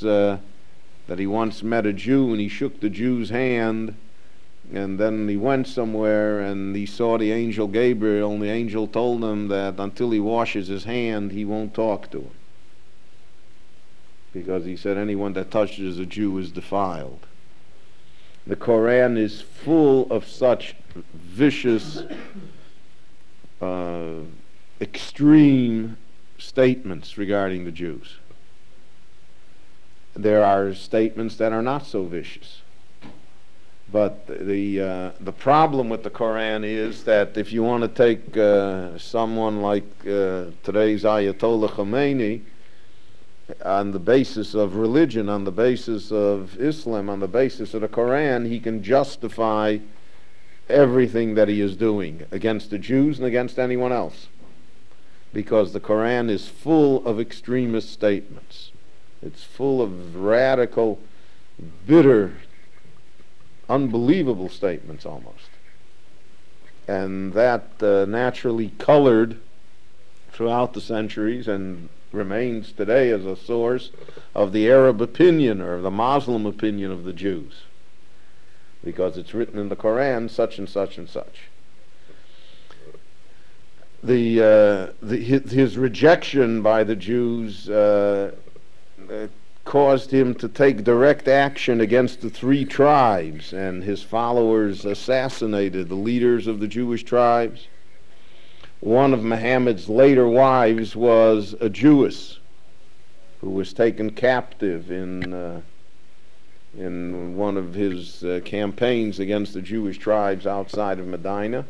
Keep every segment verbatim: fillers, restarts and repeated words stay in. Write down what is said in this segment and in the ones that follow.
once uh, that he once met a Jew and he shook the Jew's hand, and then he went somewhere and he saw the angel Gabriel, and the angel told him that until he washes his hand he won't talk to him, because he said anyone that touches a Jew is defiled. The Quran is full of such vicious, uh, extreme statements regarding the Jews. There are statements that are not so vicious. But the uh, the problem with the Quran is that if you want to take uh, someone like uh, today's Ayatollah Khomeini, on the basis of religion, on the basis of Islam, on the basis of the Quran, he can justify everything that he is doing against the Jews and against anyone else, because the Quran is full of extremist statements. It's full of radical, bitter, unbelievable statements almost. And that uh, naturally colored throughout the centuries and remains today as a source of the Arab opinion or the Muslim opinion of the Jews, because it's written in the Quran such and such and such. The, uh, the his, his rejection by the Jews uh, uh, caused him to take direct action against the three tribes, and his followers assassinated the leaders of the Jewish tribes. One of Muhammad's later wives was a Jewess who was taken captive in uh, in one of his uh, campaigns against the Jewish tribes outside of Medina.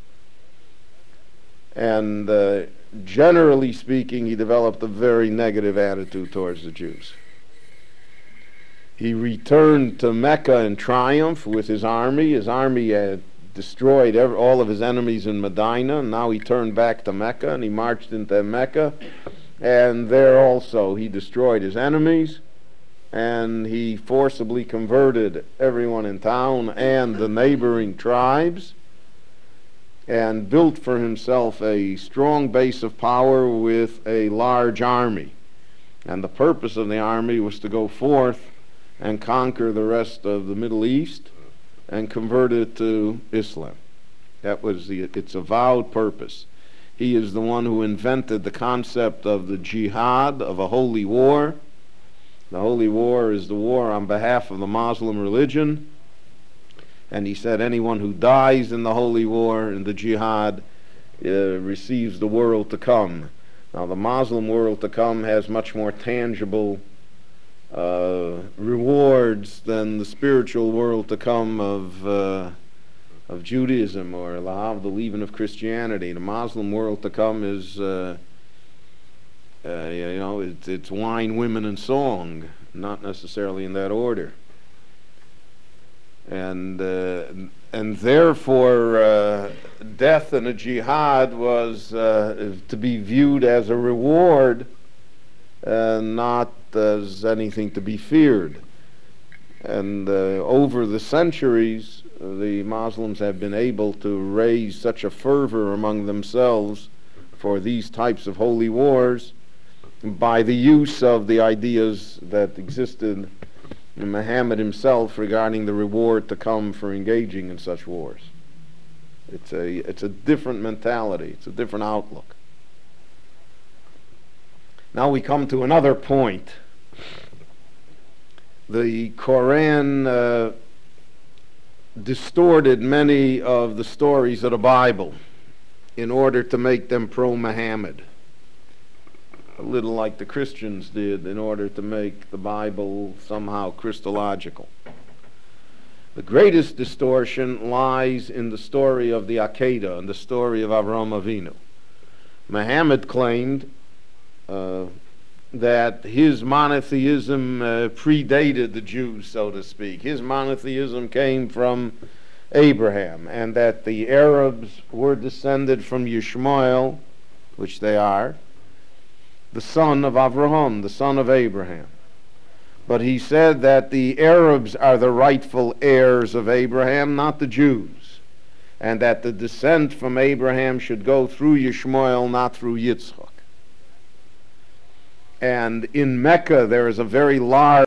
And uh, generally speaking, he developed a very negative attitude towards the Jews. He returned to Mecca in triumph with his army. His army had destroyed every, all of his enemies in Medina, and now he turned back to Mecca, and he marched into Mecca, and there also he destroyed his enemies, and he forcibly converted everyone in town and the neighboring tribes, and built for himself a strong base of power with a large army. And the purpose of the army was to go forth and conquer the rest of the Middle East and convert it to Islam. That was the, its avowed purpose. He is the one who invented the concept of the jihad, of a holy war. The holy war is the war on behalf of the Muslim religion. And he said anyone who dies in the holy war, in the jihad, uh, receives the world to come. Now the Muslim world to come has much more tangible uh, rewards than the spiritual world to come of uh, of Judaism or of the leaven of Christianity. The Muslim world to come is, uh, uh, you know, it's, it's wine, women, and song, not necessarily in that order. And uh, and therefore, uh, death in a jihad was uh, to be viewed as a reward, uh, not as anything to be feared. And uh, over the centuries, the Muslims have been able to raise such a fervor among themselves for these types of holy wars by the use of the ideas that existed in Muhammad himself regarding the reward to come for engaging in such wars. It's a, it's a different mentality. It's a different outlook. Now we come to another point. The Quran uh, distorted many of the stories of the Bible in order to make them pro-Muhammad, a little like the Christians did in order to make the Bible somehow Christological. The greatest distortion lies in the story of the Akedah and the story of Avraham Avinu. Muhammad claimed uh, that his monotheism uh, predated the Jews, so to speak. His monotheism came from Abraham, and that the Arabs were descended from Yishmael, which they are, the son of Avraham, the son of Abraham. But he said that the Arabs are the rightful heirs of Abraham, not the Jews, and that the descent from Abraham should go through Yishmael, not through Yitzchak. And in Mecca there is a very large